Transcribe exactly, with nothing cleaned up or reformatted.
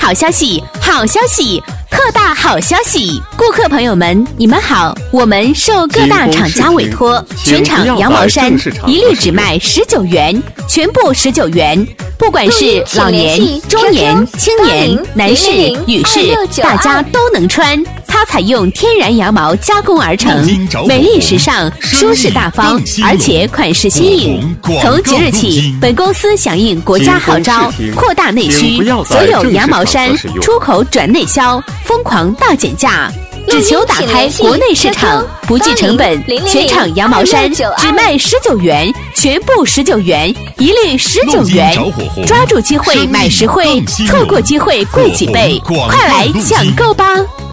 好消息，好消息！特大好消息！顾客朋友们，你们好，我们受各大厂家委托，全场羊毛衫一律只卖十九元，全部十九元。不管是老年、中年、青年、男士、女士，大家都能穿。它采用天然羊毛加工而成，美丽时尚、舒适大方，而且款式新颖。从即日起，本公司响应国家号召，扩大内需，所有羊毛衫出口转内销，疯狂大减价。只求打开国内市场，不计成本，全场羊毛衫只卖十九元，全部十九元，一律十九元。抓住机会买实惠，错过机会贵几倍，快来抢购吧！